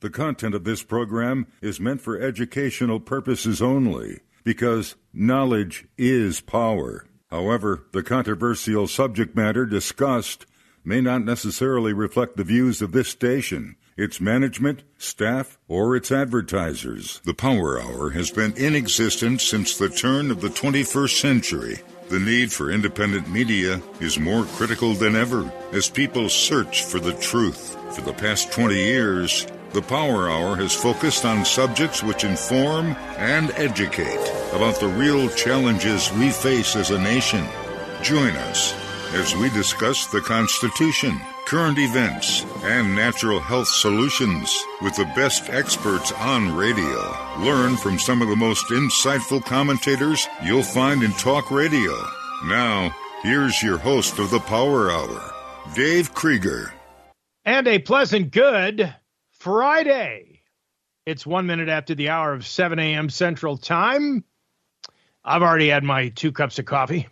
The content of this program is meant for educational purposes only, because knowledge is power. However, the controversial subject matter discussed may not necessarily reflect the views of this station, its management, staff, or its advertisers. The Power Hour has been in existence since the turn of the 21st century. The need for independent media is more critical than ever as people search for the truth. For the past 20 years, the Power Hour has focused on subjects which inform and educate about the real challenges we face as a nation. Join us as we discuss the Constitution, current events, and natural health solutions with the best experts on radio. Learn from some of the most insightful commentators you'll find in talk radio. Now, here's your host of the Power Hour, Dave Krieger. And a pleasant good Friday. It's 1 minute after the hour of 7 a.m. Central Time. I've already had my 2 cups of coffee.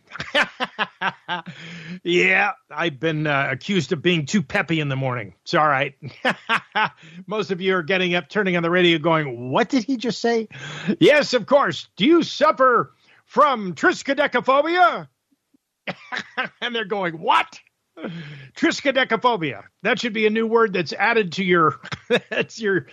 Yeah, I've been accused of being too peppy in the morning. It's all right. Most of you are getting up, turning on the radio going, what did he just say? Yes, of course. Do you suffer from triskaidekaphobia? And they're going, what? Triskaidekaphobia. That should be a new word that's added to your that's your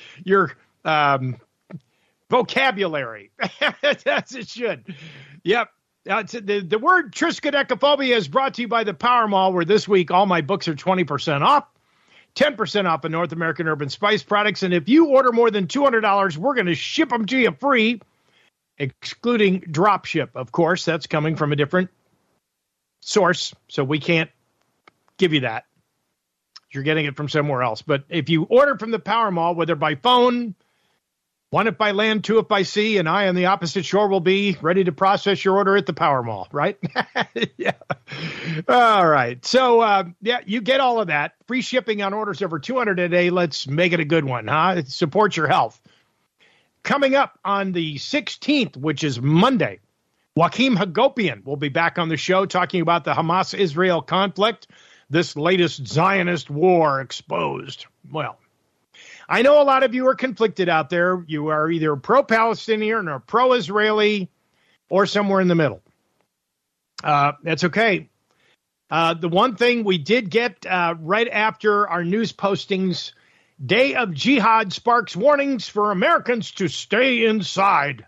vocabulary. As it should. Yep. The word triskaidekaphobia is brought to you by the Power Mall, where this week all my books are 20% off, 10% off of North American Herb and Spice products. And if you order more than $200, we're going to ship them to you free, excluding drop ship. Of course, that's coming from a different source, so we can't give you that. You're getting it from somewhere else. But if you order from the Power Mall, whether by phone, one if by land, two if by sea, and I on the opposite shore will be ready to process your order at the Power Mall, right? Yeah. All right. So, you get all of that. Free shipping on orders over $200 a day. Let's make it a good one, huh? Support your health. Coming up on the 16th, which is Monday, Joachim Hagopian will be back on the show talking about the Hamas-Israel conflict, this latest Zionist war exposed. Well, I know a lot of you are conflicted out there. You are either pro-Palestinian or pro-Israeli or somewhere in the middle. That's okay. The one thing we did get right after our news postings, Day of Jihad sparks warnings for Americans to stay inside.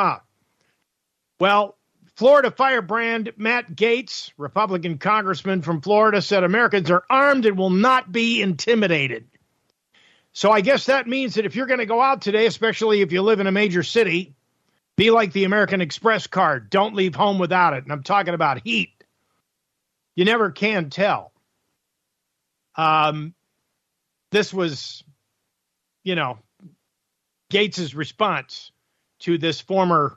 Well, Florida firebrand Matt Gaetz, Republican congressman from Florida, said Americans are armed and will not be intimidated. So I guess that means that if you're going to go out today, especially if you live in a major city, be like the American Express card. Don't leave home without it. And I'm talking about heat. You never can tell. This was, Gates' response to this former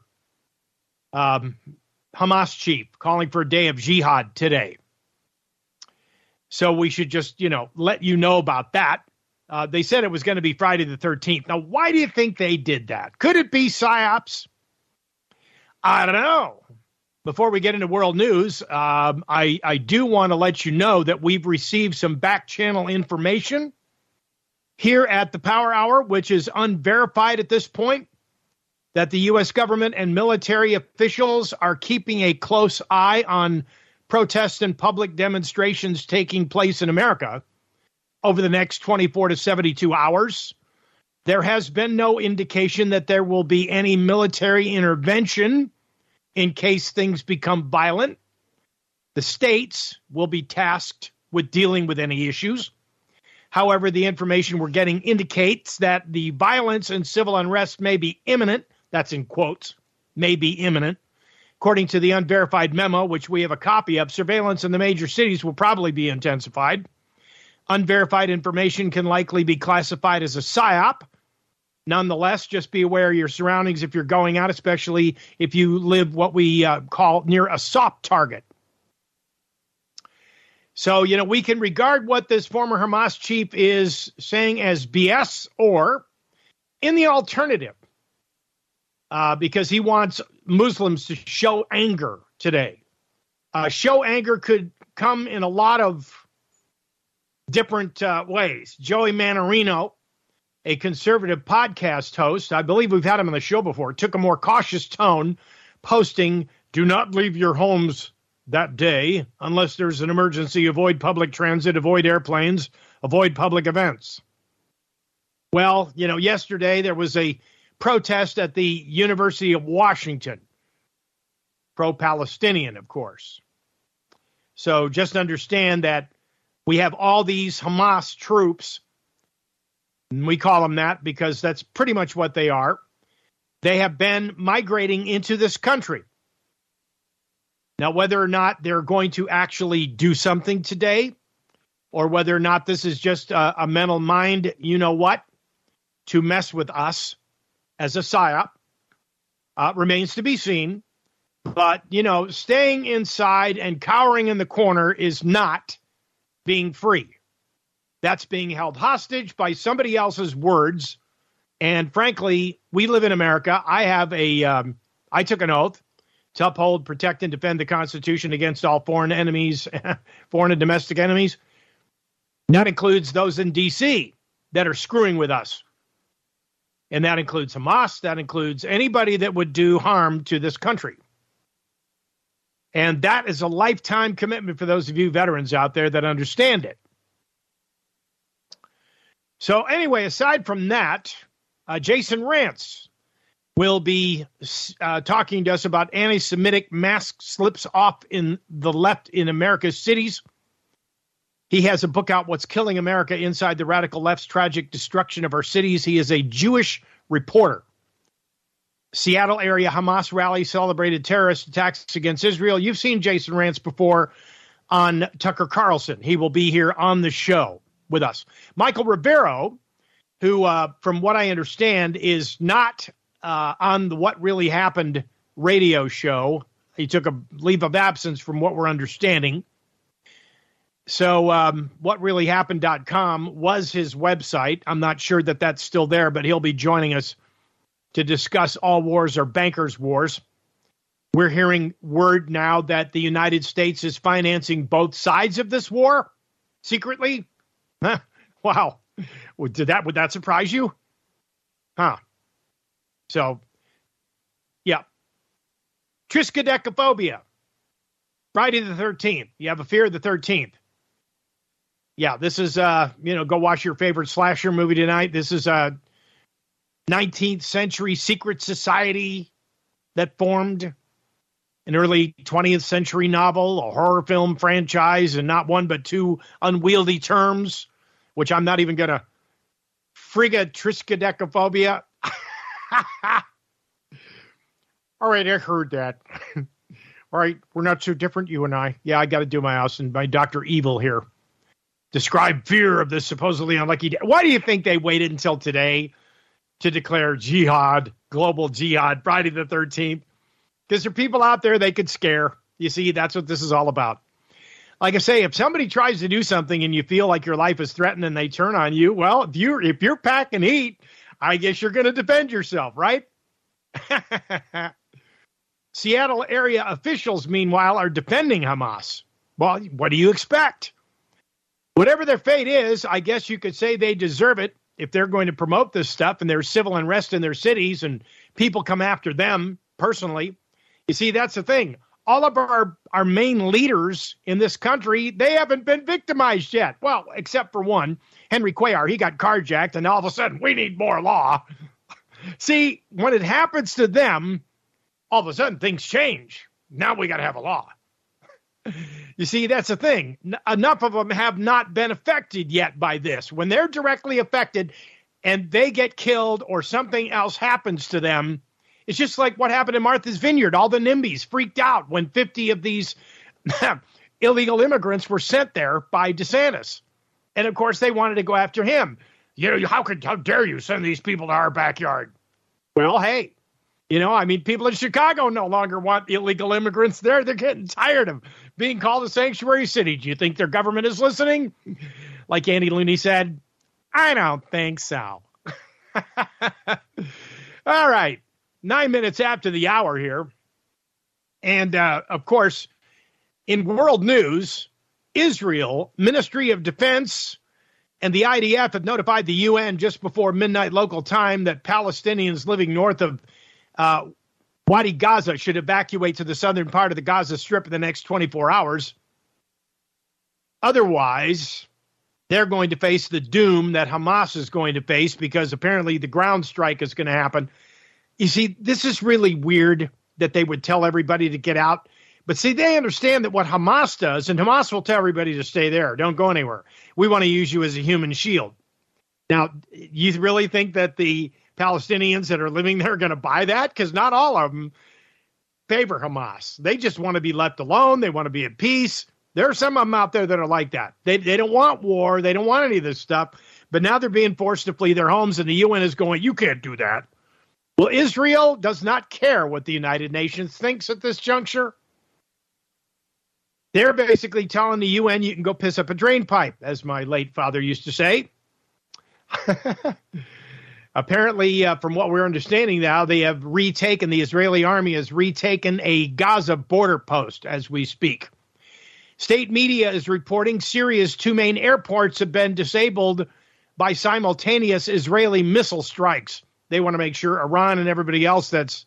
Hamas chief calling for a day of jihad today. So we should just, let you know about that. They said it was going to be Friday the 13th. Now, why do you think they did that? Could it be PSYOPs? I don't know. Before we get into world news, I do want to let you know that we've received some back channel information here at the Power Hour, which is unverified at this point, that the U.S. government and military officials are keeping a close eye on protests and public demonstrations taking place in America over the next 24 to 72 hours. There has been no indication that there will be any military intervention in case things become violent. The states will be tasked with dealing with any issues. However, the information we're getting indicates that the violence and civil unrest may be imminent. That's in quotes, may be imminent. According to the unverified memo, which we have a copy of, surveillance in the major cities will probably be intensified. Unverified information can likely be classified as a PSYOP. Nonetheless, just be aware of your surroundings if you're going out, especially if you live what we call near a soft target. So, we can regard what this former Hamas chief is saying as BS or in the alternative, because he wants Muslims to show anger today. Show anger could come in a lot of different ways. Joey Manorino a conservative podcast host, I believe we've had him on the show before, took a more cautious tone, posting, "Do not leave your homes that day unless there's an emergency. Avoid public transit, avoid airplanes, avoid public events." Well, yesterday there was a protest at the University of Washington, pro-Palestinian, of course. So just understand that we have all these Hamas troops, and we call them that because that's pretty much what they are. They have been migrating into this country. Now, whether or not they're going to actually do something today, or whether or not this is just a mental mind, to mess with us as a PSYOP, remains to be seen. But, staying inside and cowering in the corner is not being free. That's being held hostage by somebody else's words. And frankly, we live in America. I took an oath to uphold, protect, and defend the Constitution against all foreign enemies, foreign and domestic enemies. That includes those in D.C. that are screwing with us. And that includes Hamas. That includes anybody that would do harm to this country. And that is a lifetime commitment for those of you veterans out there that understand it. So anyway, aside from that, Jason Rantz will be talking to us about anti-Semitic mask slips off in the left in America's cities. He has a book out, What's Killing America Inside the Radical Left's Tragic Destruction of Our Cities. He is a Jewish reporter. Seattle area Hamas rally celebrated terrorist attacks against Israel. You've seen Jason Rantz before on Tucker Carlson. He will be here on the show with us. Michael Rivero, who, from what I understand, is not on the What Really Happened radio show. He took a leave of absence from what we're understanding. So whatreallyhappened.com was his website. I'm not sure that that's still there, but he'll be joining us to discuss all wars are bankers' wars. We're hearing word now that the United States is financing both sides of this war secretly. Huh. Wow. Would that surprise you? Huh. So, yeah. Triskaidekaphobia. Friday the 13th. You have a fear of the 13th. Yeah, this is, go watch your favorite slasher movie tonight. This is a 19th century secret society that formed, an early 20th century novel, a horror film franchise, and not one but two unwieldy terms, which I'm not even going to frigga triskaidekaphobia. All right, I heard that. All right, we're not so different, you and I. Yeah, I got to do my house and my Dr. Evil here. Describe fear of this supposedly unlucky day. Why do you think they waited until today to declare jihad, global jihad, Friday the 13th? Because there are people out there they could scare. You see, that's what this is all about. Like I say, if somebody tries to do something and you feel like your life is threatened and they turn on you, well, if you're packing heat, I guess you're going to defend yourself, right? Seattle area officials, meanwhile, are defending Hamas. Well, what do you expect? Whatever their fate is, I guess you could say they deserve it if they're going to promote this stuff and there's civil unrest in their cities and people come after them personally. You see, that's the thing. All of our main leaders in this country, they haven't been victimized yet. Well, except for one, Henry Cuellar. He got carjacked, and all of a sudden, we need more law. See, when it happens to them, all of a sudden, things change. Now we got to have a law. You see, that's the thing. Enough of them have not been affected yet by this. When they're directly affected and they get killed or something else happens to them, it's just like what happened in Martha's Vineyard. All the NIMBYs freaked out when 50 of these illegal immigrants were sent there by DeSantis. And, of course, they wanted to go after him. How dare you send these people to our backyard? Well, hey. People in Chicago no longer want illegal immigrants there. They're getting tired of being called a sanctuary city. Do you think their government is listening? Like Andy Looney said, I don't think so. All right. 9 minutes after the hour here. And, of course, in world news, Israel, Ministry of Defense, And the IDF have notified the UN just before midnight local time that Palestinians living north of Wadi Gaza should evacuate to the southern part of the Gaza Strip in the next 24 hours. Otherwise, they're going to face the doom that Hamas is going to face because apparently the ground strike is going to happen. You see, this is really weird that they would tell everybody to get out. But see, they understand that what Hamas does, and Hamas will tell everybody to stay there. Don't go anywhere. We want to use you as a human shield. Now, you really think that the Palestinians that are living there are going to buy that? Because not all of them favor Hamas. They just want to be left alone. They want to be at peace. There are some of them out there that are like that. They don't want war. They don't want any of this stuff. But now they're being forced to flee their homes, and the UN is going, you can't do that. Well, Israel does not care what the United Nations thinks at this juncture. They're basically telling the UN you can go piss up a drain pipe, as my late father used to say. Apparently, from what we're understanding now, the Israeli army has retaken a Gaza border post as we speak. State media is reporting Syria's two main airports have been disabled by simultaneous Israeli missile strikes. They want to make sure Iran and everybody else that's,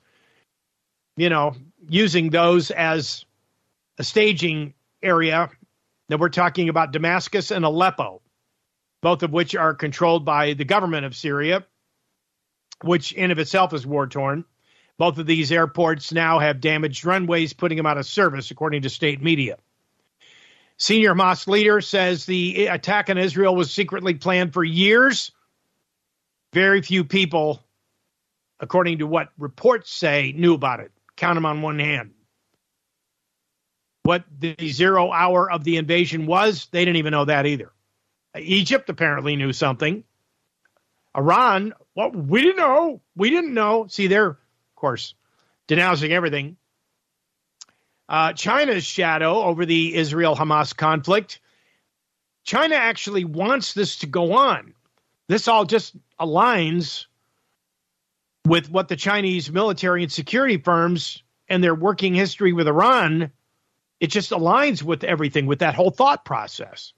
using those as a staging area, that we're talking about Damascus and Aleppo, both of which are controlled by the government of Syria, which in of itself is war-torn. Both of these airports now have damaged runways, putting them out of service, according to state media. Senior Hamas leader says the attack on Israel was secretly planned for years. Very few people, according to what reports say, knew about it. Count them on one hand. What the 0 hour of the invasion was, they didn't even know that either. Egypt apparently knew something. Iran, well, we didn't know. We didn't know. See, they're, of course, denouncing everything. China's shadow over the Israel-Hamas conflict. China actually wants this to go on. This all just aligns with what the Chinese military and security firms and their working history with Iran, it just aligns with everything, with that whole thought process.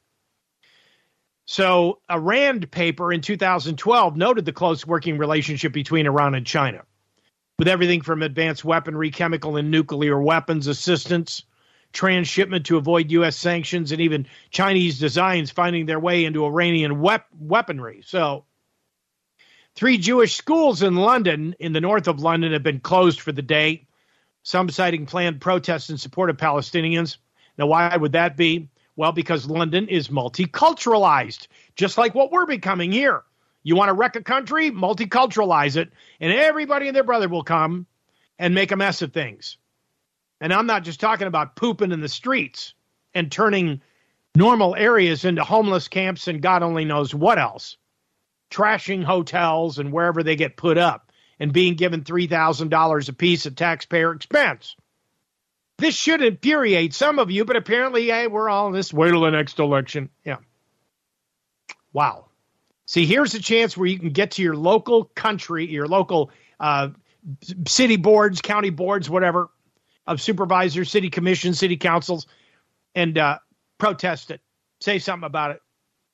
So a RAND paper in 2012 noted the close working relationship between Iran and China, with everything from advanced weaponry, chemical and nuclear weapons assistance, transshipment to avoid U.S. sanctions, and even Chinese designs finding their way into Iranian weaponry. So 3 Jewish schools in London, in the north of London, have been closed for the day, some citing planned protests in support of Palestinians. Now, why would that be? Well, because London is multiculturalized, just like what we're becoming here. You want to wreck a country? Multiculturalize it, and everybody and their brother will come and make a mess of things. And I'm not just talking about pooping in the streets and turning normal areas into homeless camps and God only knows what else. Trashing hotels and wherever they get put up and being given $3,000 apiece at taxpayer expense. This should infuriate some of you, but apparently, hey, we're all in this. Wait till the next election. Yeah. Wow. See, here's a chance where you can get to your local country, your local city boards, county boards, whatever, of supervisors, city commissions, city councils, and protest it. Say something about it.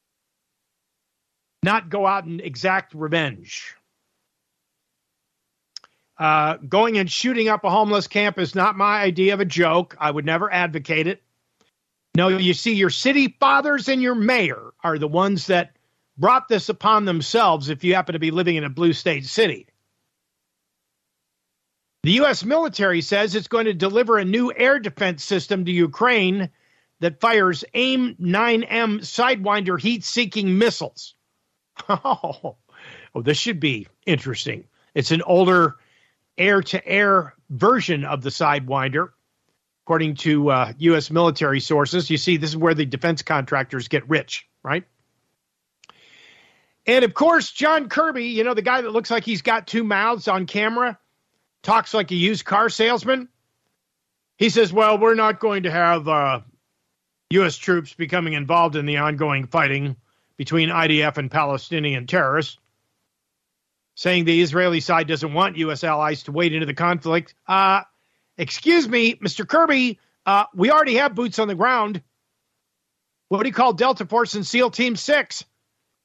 Not go out and exact revenge. Going and shooting up a homeless camp is not my idea of a joke. I would never advocate it. No, you see, your city fathers and your mayor are the ones that brought this upon themselves if you happen to be living in a blue state city. The U.S. military says it's going to deliver a new air defense system to Ukraine that fires AIM-9M Sidewinder heat-seeking missiles. Oh, this should be interesting. It's an older air-to-air version of the Sidewinder, according to U.S. military sources. You see, this is where the defense contractors get rich, right? And, of course, John Kirby, the guy that looks like he's got 2 mouths on camera, talks like a used car salesman. He says, well, we're not going to have U.S. troops becoming involved in the ongoing fighting between IDF and Palestinian terrorists, saying the Israeli side doesn't want U.S. allies to wade into the conflict. Excuse me, Mr. Kirby, we already have boots on the ground. What do you call Delta Force and SEAL Team 6?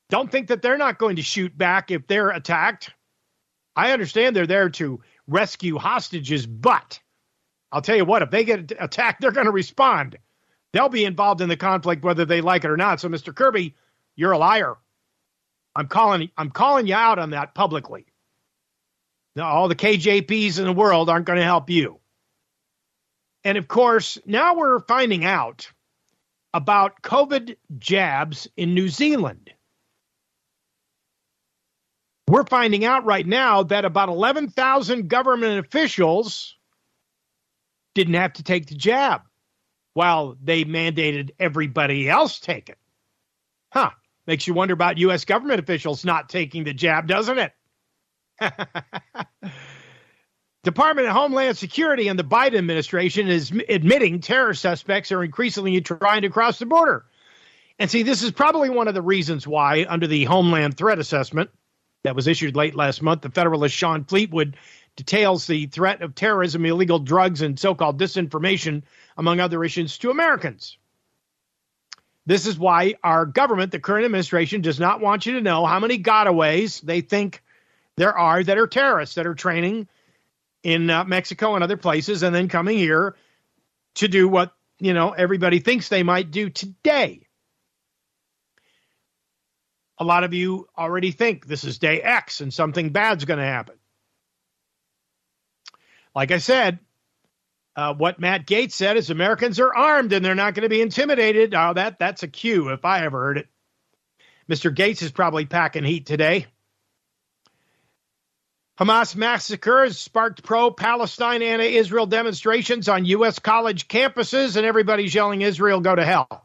Don't think that they're not going to shoot back if they're attacked. I understand they're there to rescue hostages, but I'll tell you what, if they get attacked, they're going to respond. They'll be involved in the conflict whether they like it or not. So, Mr. Kirby, you're a liar. I'm calling you out on that publicly. Now, all the KJPs in the world aren't going to help you. And, of course, now we're finding out about COVID jabs in New Zealand. We're finding out right now that about 11,000 government officials didn't have to take the jab while they mandated everybody else take it. Makes you wonder about U.S. government officials not taking the jab, doesn't it? Department of Homeland Security and the Biden administration is admitting terror suspects are increasingly trying to cross the border. And see, this is probably one of the reasons why, under the Homeland Threat Assessment that was issued late last month, the Federalist Sean Fleetwood details the threat of terrorism, illegal drugs, and so-called disinformation, among other issues, to Americans. This is why our government, the current administration, does not want you to know how many gotaways they think there are that are terrorists that are training in Mexico and other places and then coming here to do what, everybody thinks they might do today. A lot of you already think this is day X and something bad's going to happen. Like I said, what Matt Gaetz said is Americans are armed and they're not going to be intimidated. Oh, that's a cue if I ever heard it. Mr. Gaetz is probably packing heat today. Hamas massacres sparked pro-Palestine, anti-Israel demonstrations on U.S. college campuses, and everybody's yelling, Israel, go to hell.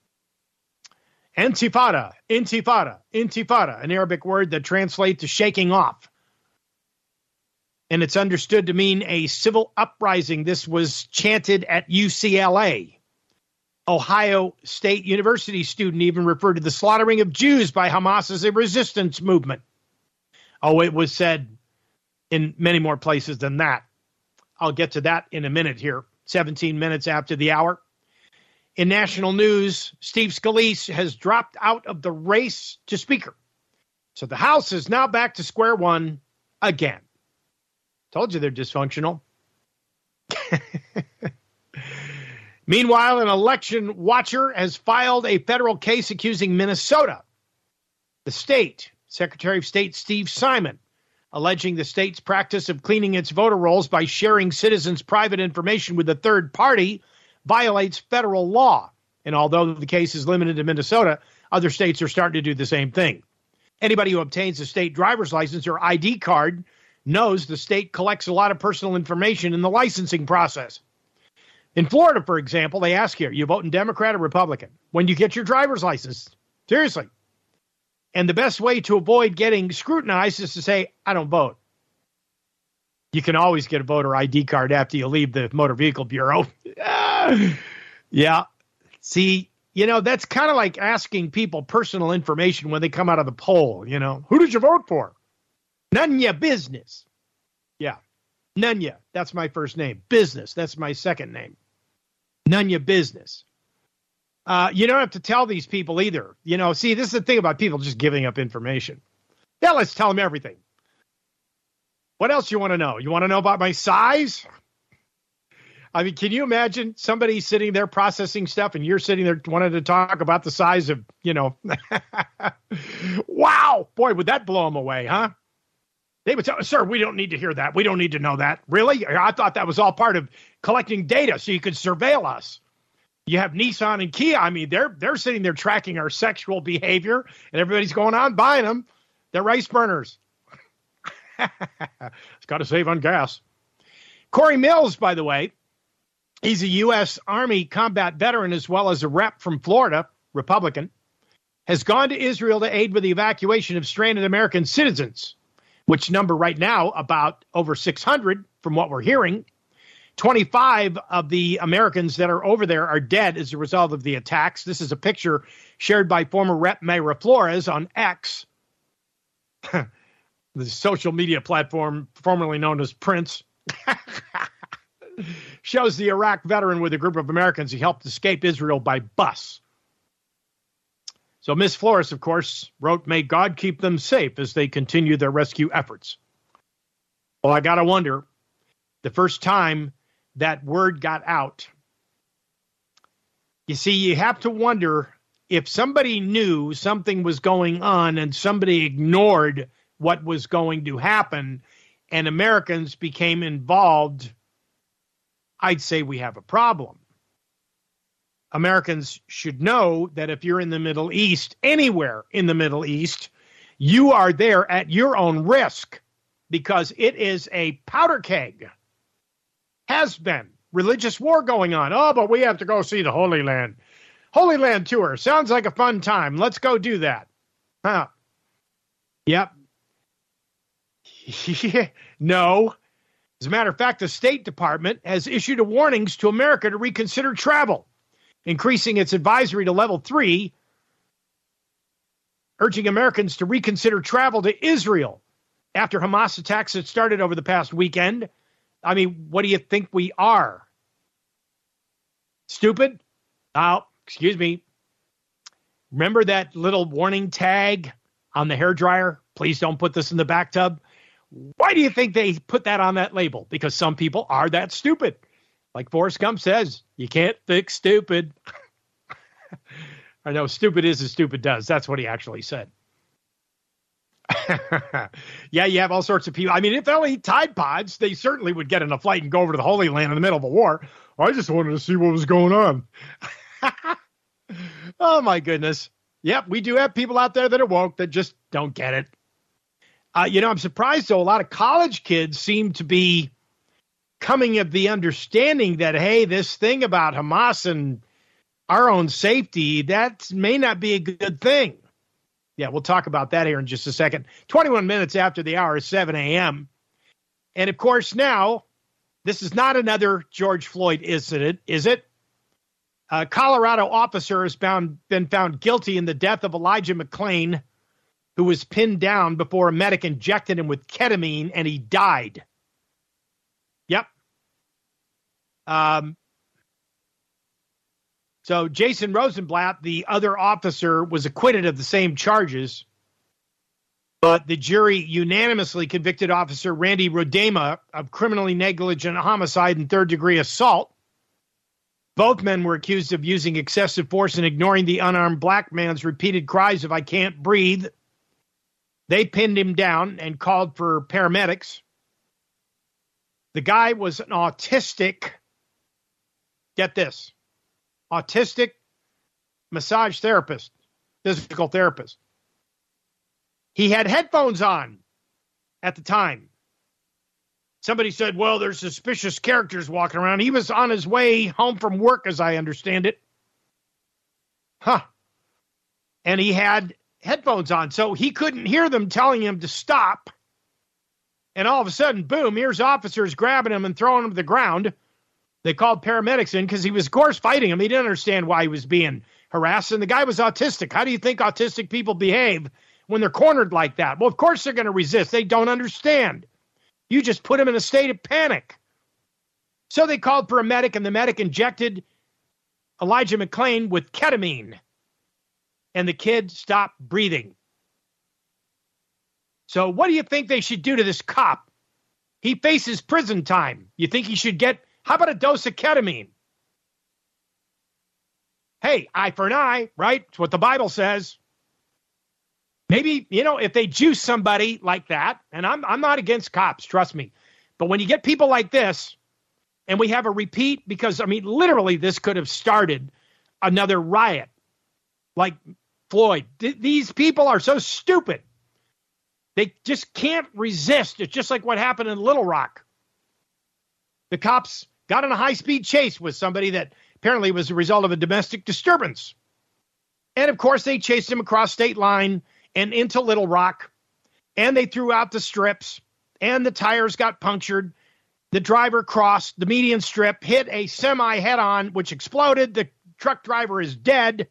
Intifada, intifada, intifada, an Arabic word that translates to shaking off. And it's understood to mean a civil uprising. This was chanted at UCLA. Ohio State University student even referred to the slaughtering of Jews by Hamas as a resistance movement. Oh, it was said in many more places than that. I'll get to that in a minute here, 17 minutes after the hour. In national news, Steve Scalise has dropped out of the race to Speaker. So the House is now back to square one again. Told you they're dysfunctional. Meanwhile, an election watcher has filed a federal case accusing Minnesota, the state, Secretary of State Steve Simon, alleging the state's practice of cleaning its voter rolls by sharing citizens' private information with a third party violates federal law. And although the case is limited to Minnesota, other states are starting to do the same thing. Anybody who obtains a state driver's license or ID card knows the state collects a lot of personal information in the licensing process. In Florida, for example, they ask you, you voting Democrat or Republican when you get your driver's license? Seriously. And the best way to avoid getting scrutinized is to say, I don't vote. You can always get a voter ID card after you leave the Motor Vehicle Bureau. Yeah. See, that's kind of like asking people personal information when they come out of the poll, Who did you vote for? None ya business. Yeah. None ya. That's my first name. Business. That's my second name. None ya business. You don't have to tell these people either. See, this is the thing about people just giving up information. Yeah, let's tell them everything. What else you want to know? You want to know about my size? I mean, can you imagine somebody sitting there processing stuff and you're sitting there wanting to talk about the size of, wow, boy, would that blow them away, huh? They would tell, sir, we don't need to hear that. We don't need to know that. Really? I thought that was all part of collecting data so you could surveil us. You have Nissan and Kia. I mean, they're sitting there tracking our sexual behavior, and everybody's going on buying them. They're rice burners. It's got to save on gas. Corey Mills, by the way, he's a U.S. Army combat veteran as well as a rep from Florida, Republican, has gone to Israel to aid with the evacuation of stranded American citizens, which number right now about over 600 from what we're hearing. 25 of the Americans that are over there are dead as a result of the attacks. This is a picture shared by former Rep. Mayra Flores on X, the social media platform formerly known as Prince. Shows the Iraq veteran with a group of Americans who helped escape Israel by bus. So Miss Flores, of course, wrote, "May God keep them safe as they continue their rescue efforts." Well, I got to wonder, the first time that word got out, you see, you have to wonder if somebody knew something was going on and somebody ignored what was going to happen and Americans became involved, I'd say we have a problem. Americans should know that if you're in the Middle East, anywhere in the Middle East, you are there at your own risk because it is a powder keg. Has been. Religious war going on. Oh, but we have to go see the Holy Land. Holy Land tour. Sounds like a fun time. Let's go do that. Huh. Yep. No. As a matter of fact, the State Department has issued a warnings to America to reconsider travel, increasing its advisory to level 3, urging Americans to reconsider travel to Israel after Hamas attacks had started over the past weekend. I mean, what do you think we are? Stupid? Oh, excuse me. Remember that little warning tag on the hairdryer? Please don't put this in the bathtub. Why do you think they put that on that label? Because some people are that stupid. Like Forrest Gump says, you can't fix stupid. I know, stupid is as stupid does. That's what he actually said. Yeah, you have all sorts of people. I mean, if they'll eat Tide Pods, they certainly would get in a flight and go over to the Holy Land in the middle of a war. I just wanted to see what was going on. Oh, my goodness. Yep, we do have people out there that are woke that just don't get it. I'm surprised, though, a lot of college kids seem to be coming of the understanding that, hey, this thing about Hamas and our own safety, that may not be a good thing. Yeah, we'll talk about that here in just a second. 21 minutes after the hour is 7 a.m. And, of course, now, this is not another George Floyd incident, is it? A Colorado officer has been found guilty in the death of Elijah McClain, who was pinned down before a medic injected him with ketamine, and he died. Yep. So Jason Rosenblatt, the other officer, was acquitted of the same charges, but the jury unanimously convicted Officer Randy Rodema of criminally negligent homicide and third-degree assault. Both men were accused of using excessive force and ignoring the unarmed black man's repeated cries of, "I can't breathe." They pinned him down and called for paramedics. The guy was an autistic, get this, autistic massage therapist, physical therapist. He had headphones on at the time. Somebody said, well, there's suspicious characters walking around. He was on his way home from work, as I understand it. And he had headphones on, so he couldn't hear them telling him to stop. And all of a sudden, boom, here's officers grabbing him and throwing him to the ground. They called paramedics in because he was, of course, fighting him. He didn't understand why he was being harassed, and the guy was autistic. How do you think autistic people behave when they're cornered like that? Well, of course they're going to resist. They don't understand. You just put him in a state of panic. So they called for a medic, and the medic injected Elijah McClain with ketamine, and the kid stopped breathing. So what do you think they should do to this cop? He faces prison time. You think he should get, how about a dose of ketamine? Hey, eye for an eye, right? It's what the Bible says. Maybe, if they juice somebody like that, and I'm not against cops, trust me. But when you get people like this, and we have a repeat, because, literally this could have started another riot like Floyd. These people are so stupid. They just can't resist. It's just like what happened in Little Rock. The cops got in a high-speed chase with somebody that apparently was a result of a domestic disturbance. And, of course, they chased him across state line and into Little Rock, and they threw out the strips, and the tires got punctured. The driver crossed the median strip, hit a semi head-on, which exploded. The truck driver is dead.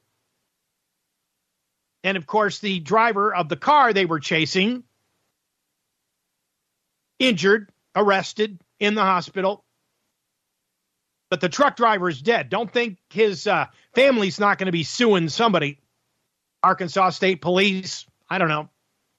And, of course, the driver of the car they were chasing, injured, arrested, in the hospital. But the truck driver is dead. Don't think his family's not going to be suing somebody. Arkansas State Police, I don't know.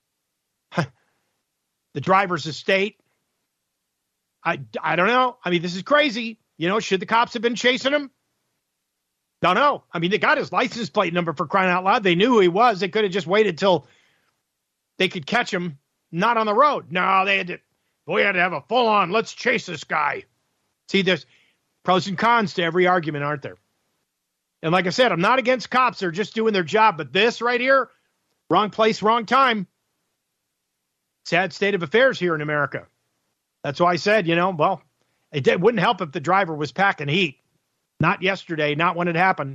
The driver's estate. I don't know. I mean, this is crazy. You know, should the cops have been chasing him? Don't know. I mean, they got his license plate number, for crying out loud. They knew who he was. They could have just waited till they could catch him not on the road. No, we had to have a full-on, let's chase this guy. See, there's pros and cons to every argument, aren't there? And like I said, I'm not against cops. They're just doing their job. But this right here, wrong place, wrong time. Sad state of affairs here in America. That's why I said, well, it wouldn't help if the driver was packing heat. Not yesterday, not when it happened.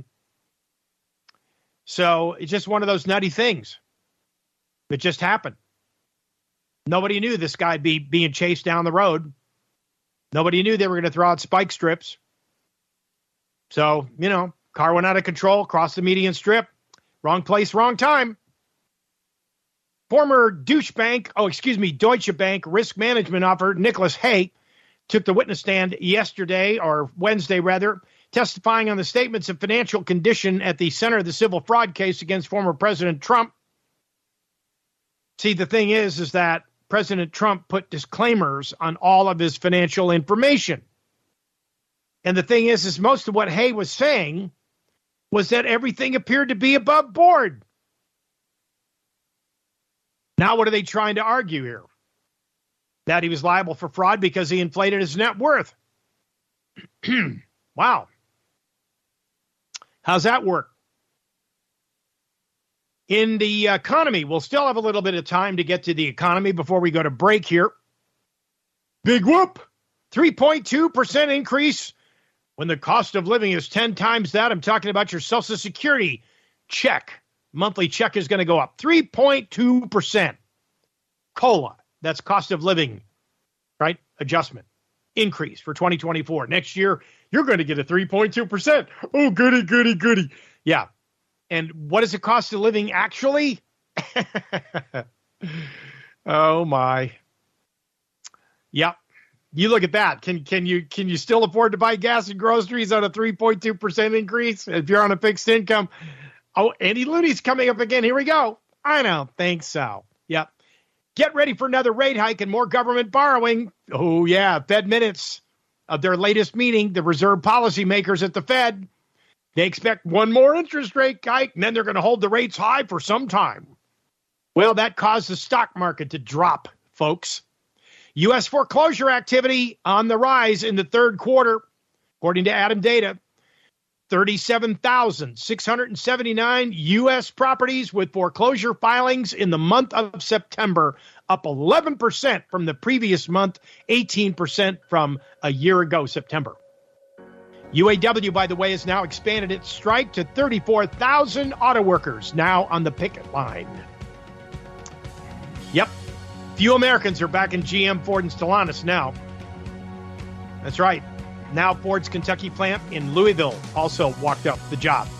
So it's just one of those nutty things. It just happened. Nobody knew this guy'd be being chased down the road. Nobody knew they were going to throw out spike strips. So, car went out of control, crossed the median strip. Wrong place, wrong time. Former Deutsche Bank risk management officer Nicholas Hay took the witness stand Wednesday, testifying on the statements of financial condition at the center of the civil fraud case against former President Trump. See, the thing is that President Trump put disclaimers on all of his financial information. And the thing is most of what Hay was saying was that everything appeared to be above board. Now, what are they trying to argue here? That he was liable for fraud because he inflated his net worth. Wow. How's that work? In the economy, we'll still have a little bit of time to get to the economy before we go to break here. Big whoop. 3.2% increase when the cost of living is 10 times that. I'm talking about your Social Security check. Monthly check is going to go up 3.2%. COLA, that's cost of living, right? Adjustment, increase for 2024. Next year, you're going to get a 3.2%. Oh, goody, goody, goody. Yeah. And what is the cost of living actually? Oh, my. Yep. You look at that. Can you still afford to buy gas and groceries on a 3.2% increase if you're on a fixed income? Oh, Andy Looney's coming up again. Here we go. I don't think so. Yep. Get ready for another rate hike and more government borrowing. Oh, yeah. Fed minutes of their latest meeting, the reserve policymakers at the Fed, they expect one more interest rate hike, and then they're going to hold the rates high for some time. Well, that caused the stock market to drop, folks. U.S. foreclosure activity on the rise in the third quarter, according to Adam Data. 37,679 U.S. properties with foreclosure filings in the month of September, up 11% from the previous month, 18% from a year ago, September. UAW, by the way, has now expanded its strike to 34,000 auto workers now on the picket line. Yep. Few Americans are back in GM, Ford, and Stellantis now. That's right. Now Ford's Kentucky plant in Louisville also walked up the job.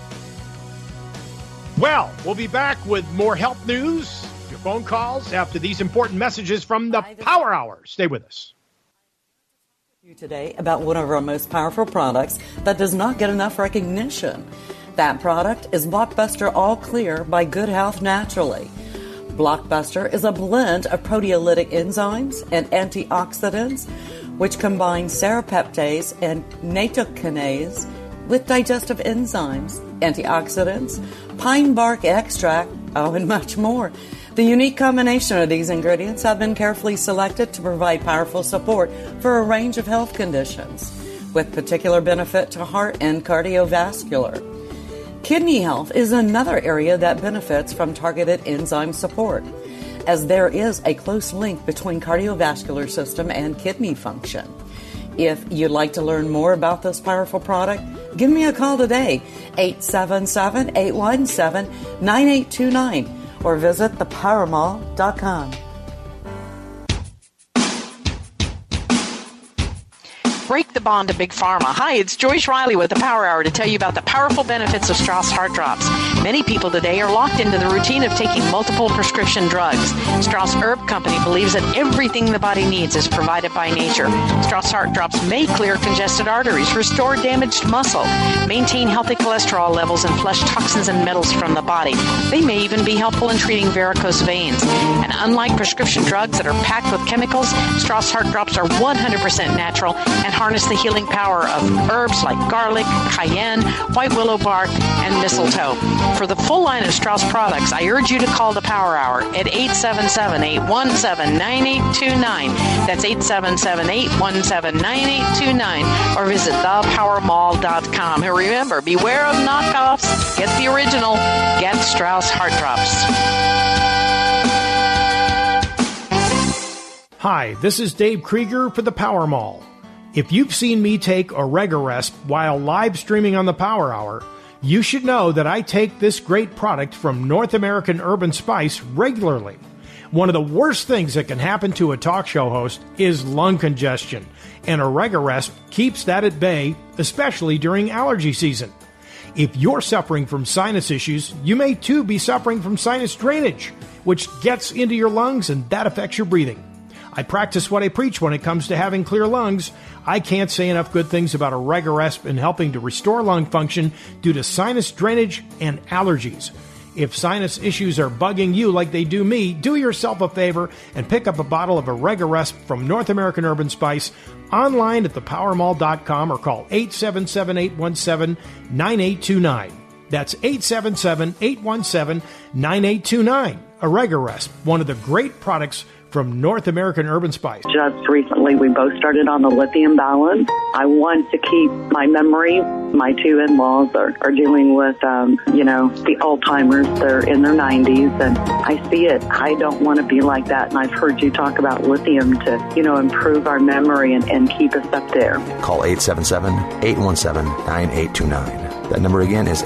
Well, we'll be back with more health news, your phone calls after these important messages from the Power Hour. Stay with us. Today about one of our most powerful products that does not get enough recognition. That product is Blockbuster All Clear by Good Health Naturally. Blockbuster is a blend of proteolytic enzymes and antioxidants which combine serrapeptase and nattokinase with digestive enzymes, antioxidants, pine bark extract, and much more. The unique combination of these ingredients have been carefully selected to provide powerful support for a range of health conditions, with particular benefit to heart and cardiovascular. Kidney health is another area that benefits from targeted enzyme support, as there is a close link between cardiovascular system and kidney function. If you'd like to learn more about this powerful product, give me a call today, 877-817-9829, or visit thepowermall.com. Break the bond to Big Pharma. Hi, it's Joyce Riley with the Power Hour to tell you about the powerful benefits of Strauss Heart Drops. Many people today are locked into the routine of taking multiple prescription drugs. Strauss Herb Company believes that everything the body needs is provided by nature. Strauss Heart Drops may clear congested arteries, restore damaged muscle, maintain healthy cholesterol levels, and flush toxins and metals from the body. They may even be helpful in treating varicose veins. And unlike prescription drugs that are packed with chemicals, Strauss Heart Drops are 100% natural and harness the healing power of herbs like garlic, cayenne, white willow bark, and mistletoe. For the full line of Strauss products, I urge you to call the Power Hour at 877-817-9829. That's 877-817-9829. Or visit thepowermall.com. And remember, beware of knockoffs. Get the original. Get Strauss Heart Drops. Hi, this is Dave Krieger for the Power Mall. If you've seen me take Oregaresp while live streaming on the Power Hour, you should know that I take this great product from North American Herb & Spice regularly. One of the worst things that can happen to a talk show host is lung congestion, and Oregaresp keeps that at bay, especially during allergy season. If you're suffering from sinus issues, you may too be suffering from sinus drainage, which gets into your lungs and that affects your breathing. I practice what I preach when it comes to having clear lungs. I can't say enough good things about Oregaresp in helping to restore lung function due to sinus drainage and allergies. If sinus issues are bugging you like they do me, do yourself a favor and pick up a bottle of Oregaresp from North American Herb & Spice online at thepowermall.com or call 877-817-9829. That's 877-817-9829. Oregaresp, one of the great products from North American Herb & Spice. Just recently, we both started on the lithium balance. I want to keep my memory. My two in-laws are dealing with, the Alzheimer's. They're in their 90s, and I see it. I don't want to be like that, and I've heard you talk about lithium to, improve our memory and keep us up there. Call 877-817-9829. That number again is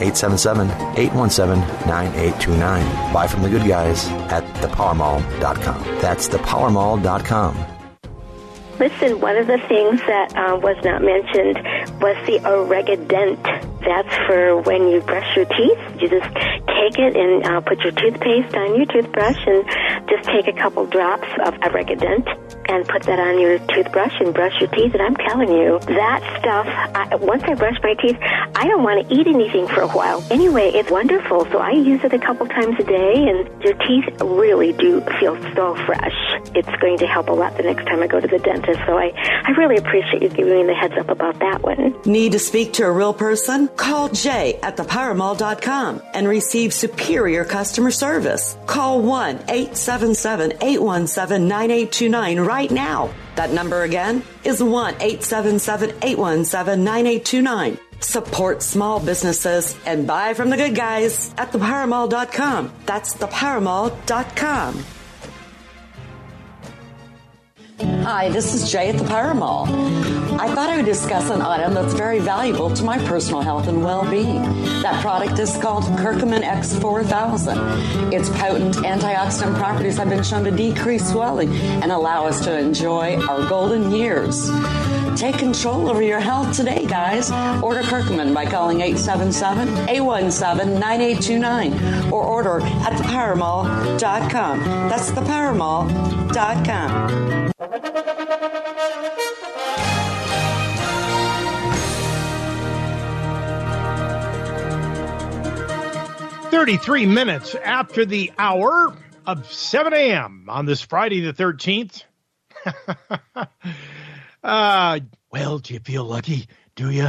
877-817-9829. Buy from the good guys at thepowermall.com. That's thepowermall.com. Listen, one of the things that was not mentioned was the Oregadent. That's for when you brush your teeth. You just take it and put your toothpaste on your toothbrush and just take a couple drops of Oregadent and put that on your toothbrush and brush your teeth. And I'm telling you, that stuff, once I brush my teeth, I don't want to eat anything for a while. Anyway, it's wonderful. So I use it a couple times a day, and your teeth really do feel so fresh. It's going to help a lot the next time I go to the dentist. So I really appreciate you giving me the heads up about that one. Need to speak to a real person? Call Jay at thepowermall.com and receive superior customer service. Call 1-877-817-9829 right now. That number again is 1-877-817-9829. Support small businesses and buy from the good guys at thepowermall.com. That's thepowermall.com. Hi, this is Jay at the Power Mall. I thought I would discuss an item that's very valuable to my personal health and well-being. That product is called Curcumin X4000. Its potent antioxidant properties have been shown to decrease swelling and allow us to enjoy our golden years. Take control over your health today, guys. Order Curcumin by calling 877-817-9829 or order at thepowermall.com. That's thepowermall.com. 33 minutes after the hour of 7 a.m. on this Friday the 13th. Well, do you feel lucky? Do you?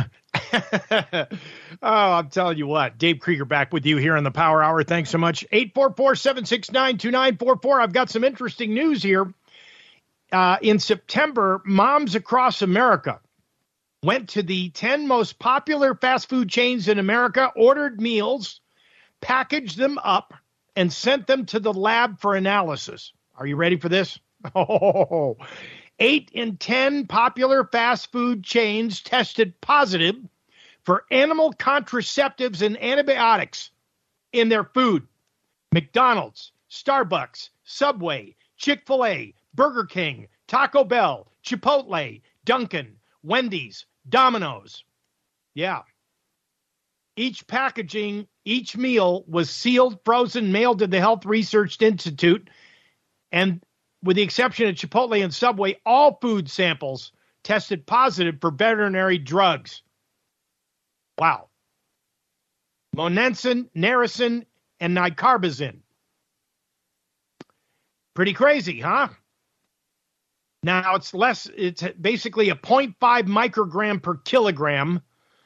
I'm telling you what. Dave Krieger back with you here on the Power Hour. Thanks so much. 844-769-2944. I've got some interesting news here. In September, moms across America went to the 10 most popular fast food chains in America, ordered meals, packaged them up, and sent them to the lab for analysis. Are you ready for this? 8 in 10 popular fast food chains tested positive for animal contraceptives and antibiotics in their food. McDonald's, Starbucks, Subway, Chick-fil-A, Burger King, Taco Bell, Chipotle, Dunkin', Wendy's, Domino's. Yeah. Each packaging, each meal was sealed, frozen, mailed to the Health Research Institute. And with the exception of Chipotle and Subway, all food samples tested positive for veterinary drugs. Wow. Monensin, Narracin, and Nicarbazin. Pretty crazy, huh? Now it's basically a 0.5 microgram per kilogram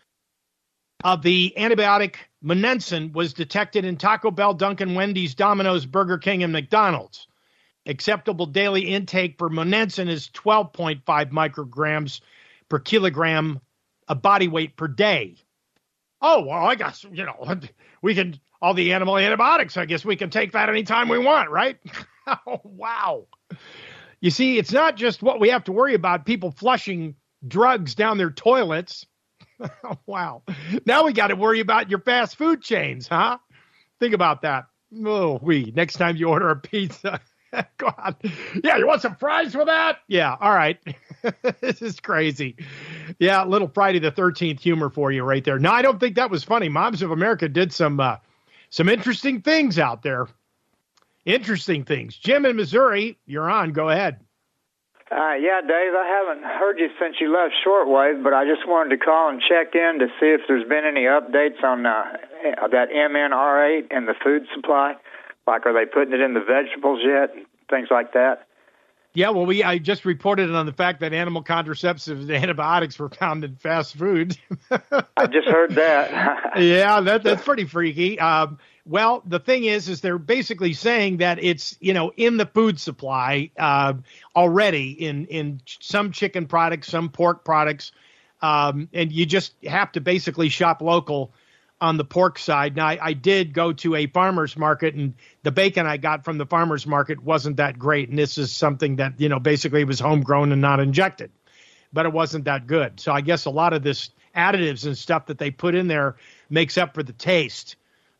of the antibiotic Monensin was detected in Taco Bell, Dunkin', Wendy's, Domino's, Burger King, and McDonald's. Acceptable daily intake for Monensin is 12.5 micrograms per kilogram of body weight per day. Oh, well, I guess, we can, all the animal antibiotics, I guess we can take that anytime we want, right? Oh, wow. You see, it's not just what we have to worry about, people flushing drugs down their toilets. Oh, wow. Now we got to worry about your fast food chains, huh? Think about that. Oh, next time you order a pizza. God. Yeah, you want some fries with that? Yeah, all right. This is crazy. Yeah, little Friday the 13th humor for you right there. No, I don't think that was funny. Moms of America did some interesting things out there. Interesting things. Jim in Missouri, you're on. Go ahead. Yeah, Dave, I haven't heard you since you left shortwave, but I just wanted to call and check in to see if there's been any updates on that MNRA and the food supply. Like, are they putting it in the vegetables yet? Things like that. Yeah, well, I just reported on the fact that animal contraceptives and antibiotics were found in fast food. I just heard that. Yeah, that's pretty freaky. Well, the thing is they're basically saying that it's, in the food supply already in some chicken products, some pork products, and you just have to basically shop local on the pork side. Now, I did go to a farmer's market, and the bacon I got from the farmer's market wasn't that great, and this is something that, basically was homegrown and not injected, but it wasn't that good. So I guess a lot of this additives and stuff that they put in there makes up for the taste.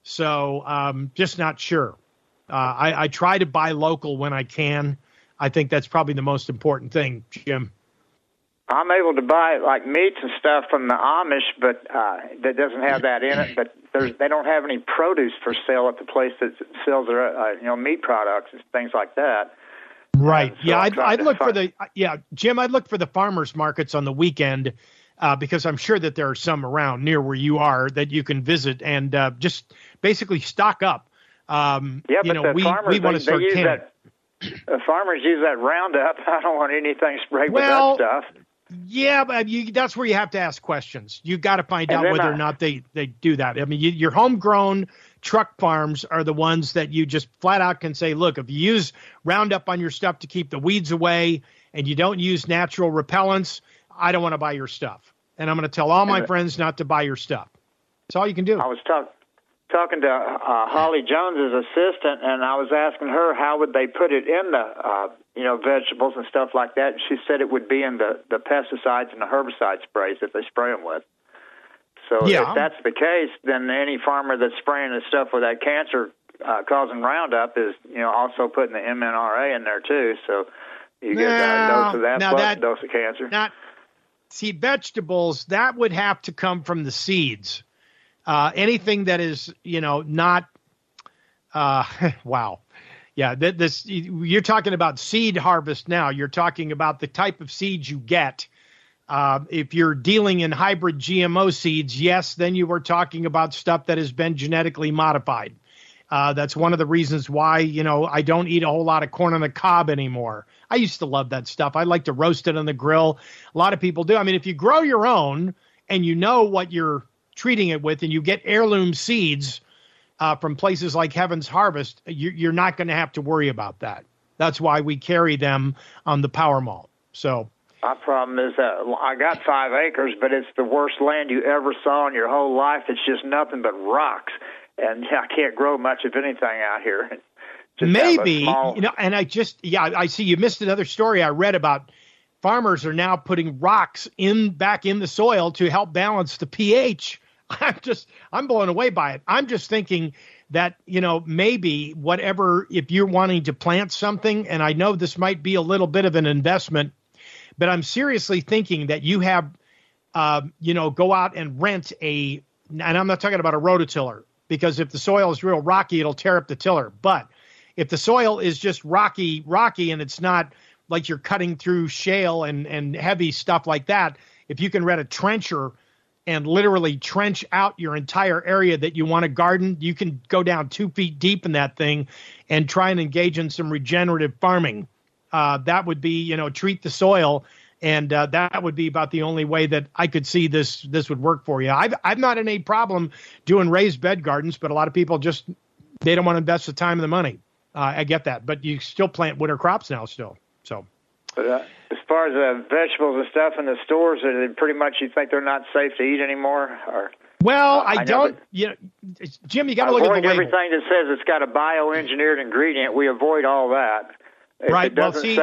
So just not sure. I try to buy local when I can. I think that's probably the most important thing, Jim. I'm able to buy like meats and stuff from the Amish, but that doesn't have that in it. But they don't have any produce for sale at the place that sells their meat products and things like that. Right. So yeah, I'd look for Jim. I'd look for the farmers markets on the weekend because I'm sure that there are some around near where you are that you can visit and just basically stock up. But the farmers, we want to start canning. The farmers use that Roundup. I don't want anything sprayed with that stuff. Yeah, but that's where you have to ask questions. You got to find out whether or not they do that. I mean, your homegrown truck farms are the ones that you just flat out can say, look, if you use Roundup on your stuff to keep the weeds away and you don't use natural repellents, I don't want to buy your stuff. And I'm going to tell all my friends not to buy your stuff. That's all you can do. I was talking to Holly Jones's assistant, and I was asking her how would they put it in the vegetables and stuff like that. And she said it would be in the pesticides and the herbicide sprays that they spray them with. So if that's the case, then any farmer that's spraying the stuff with that cancer causing Roundup is also putting the MNRA in there too. So you get a dose of that plus a dose of cancer. See, vegetables, that would have to come from the seeds. Anything that is, not, wow. Yeah, you're talking about seed harvest now. You're talking about the type of seeds you get. If you're dealing in hybrid GMO seeds, yes, then you were talking about stuff that has been genetically modified. That's one of the reasons why, I don't eat a whole lot of corn on the cob anymore. I used to love that stuff. I like to roast it on the grill. A lot of people do. I mean, if you grow your own and you know what you're treating it with and you get heirloom seeds from places like Heaven's Harvest, you're not going to have to worry about that. That's why we carry them on the Power Mall. So my problem is that I got 5 acres, but it's the worst land you ever saw in your whole life. It's just nothing but rocks, and I can't grow much of anything out here. Maybe, and I see you missed another story I read about. Farmers are now putting rocks back in the soil to help balance the pH. I'm blown away by it. I'm just thinking that, maybe if you're wanting to plant something, and I know this might be a little bit of an investment, But I'm seriously thinking that you have, go out and rent and I'm not talking about a rototiller, because if the soil is real rocky, it'll tear up the tiller. But if the soil is just rocky, and it's not like you're cutting through shale and heavy stuff like that, if you can rent a trencher and literally trench out your entire area that you want to garden, you can go down 2 feet deep in that thing and try and engage in some regenerative farming. That would be, treat the soil. And that would be about the only way that I could see this would work for you. I've not in a problem doing raised bed gardens, but a lot of people they don't want to invest the time and the money. I get that, but you still plant winter crops now still. So, but, as far as vegetables and stuff in the stores, pretty much you think they're not safe to eat anymore? Or well, I don't. Jim, you got to look at the label. Everything that says it's got a bioengineered ingredient, we avoid all that. Right. Well, see,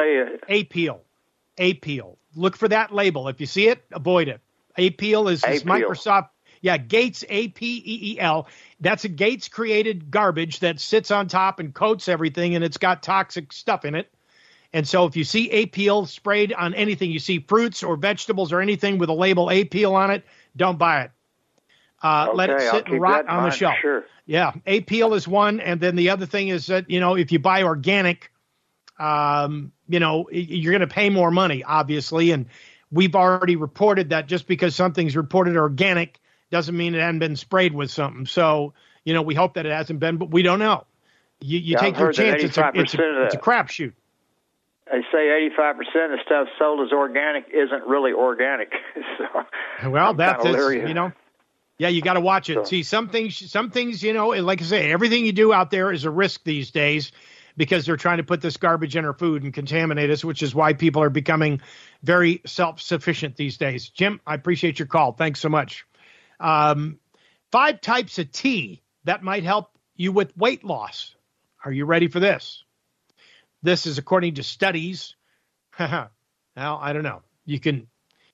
Apeel. Look for that label. If you see it, avoid it. Apeel is Microsoft. Yeah, Gates, APEEL. That's a Gates-created garbage that sits on top and coats everything, and it's got toxic stuff in it. And so if you see Apeel sprayed on anything, you see fruits or vegetables or anything with a label Apeel on it, don't buy it. Let it sit and rot on the shelf. Sure. Yeah, Apeel is one. And then the other thing is that, if you buy organic, you're going to pay more money, obviously. And we've already reported that just because something's reported organic doesn't mean it hasn't been sprayed with something. So, we hope that it hasn't been, but we don't know. You take your chance. It's a crapshoot. They say 85% of the stuff sold as organic isn't really organic. So, well, that's yeah, you got to watch it. So, see, some things, like I say, everything you do out there is a risk these days, because they're trying to put this garbage in our food and contaminate us, which is why people are becoming very self-sufficient these days. Jim, I appreciate your call. Thanks so much. 5 types of tea that might help you with weight loss. Are you ready for this? This is according to studies. Now, I don't know. You can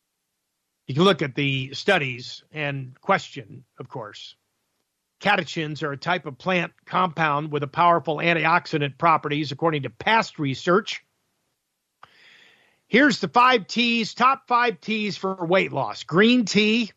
look at the studies and question, of course. Catechins are a type of plant compound with a powerful antioxidant properties, according to past research. Here's the 5 teas, top 5 teas for weight loss. Green tea,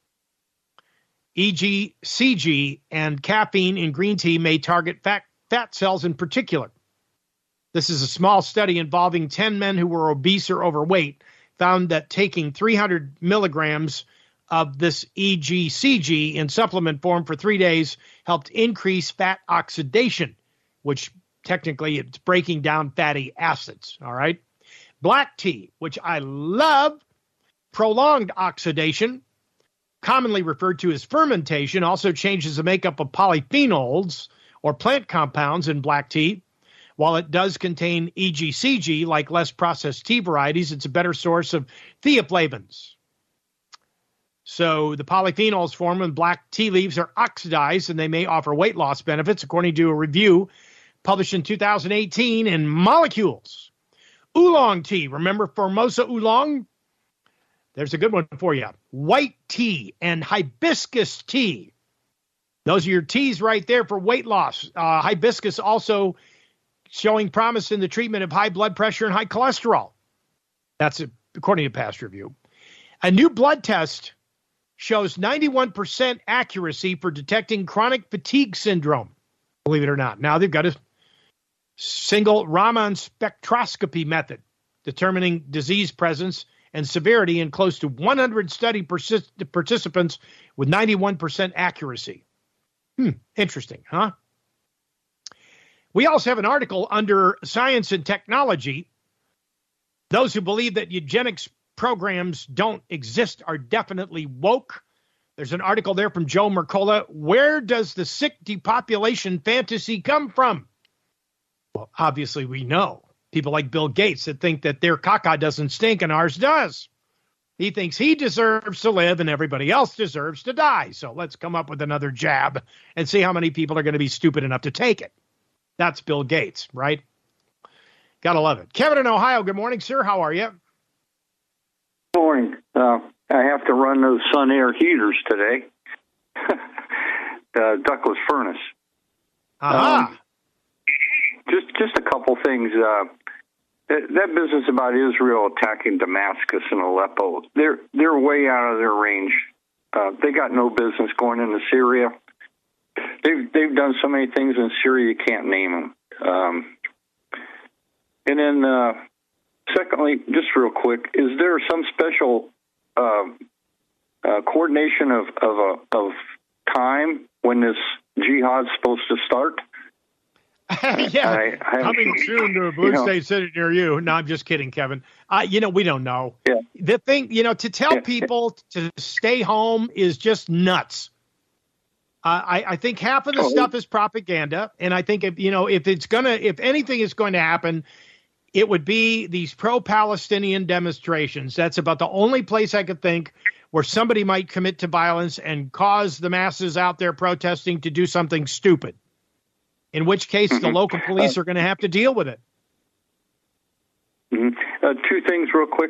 e.g. CG, and caffeine in green tea may target fat cells in particular. This is a small study involving 10 men who were obese or overweight, found that taking 300 milligrams of this EGCG in supplement form for 3 days helped increase fat oxidation, which technically it's breaking down fatty acids, all right? Black tea, which I love, prolonged oxidation, commonly referred to as fermentation, also changes the makeup of polyphenols or plant compounds in black tea. While it does contain EGCG, like less processed tea varieties, it's a better source of theaflavins. So the polyphenols formed when black tea leaves are oxidized, and they may offer weight loss benefits, according to a review published in 2018 in Molecules. Oolong tea. Remember Formosa oolong? There's a good one for you. White tea and hibiscus tea. Those are your teas right there for weight loss. Hibiscus also showing promise in the treatment of high blood pressure and high cholesterol. That's according to past review. A new blood test shows 91% accuracy for detecting chronic fatigue syndrome, believe it or not. Now they've got a single Raman spectroscopy method determining disease presence and severity in close to 100 study participants with 91% accuracy. Interesting, huh? We also have an article under Science and Technology. Those who believe that eugenics programs don't exist are definitely woke. There's an article there from Joe Mercola. Where does the sick depopulation fantasy come from? Well, obviously we know. People like Bill Gates that think that their caca doesn't stink and ours does. He thinks he deserves to live and everybody else deserves to die. So let's come up with another jab and see how many people are going to be stupid enough to take it. That's Bill Gates, right? Gotta love it. Kevin in Ohio, good morning, sir. How are you? Good morning. I have to run those Sun Air heaters today. Ductless furnace. Aha. Just a couple things. that business about Israel attacking Damascus and Aleppo, they're way out of their range. They got no business going into Syria. They've done so many things in Syria you can't name them. And then, secondly, just real quick, is there some special coordination of time when this jihad's supposed to start? Yeah, coming soon to a blue state city near you. No, I'm just kidding, Kevin. We don't know. Yeah. The thing, to tell people to stay home is just nuts. I think half of the stuff is propaganda, and I think if anything is going to happen, it would be these pro-Palestinian demonstrations. That's about the only place I could think where somebody might commit to violence and cause the masses out there protesting to do something stupid. In which case, the local police are going to have to deal with it. Two things real quick.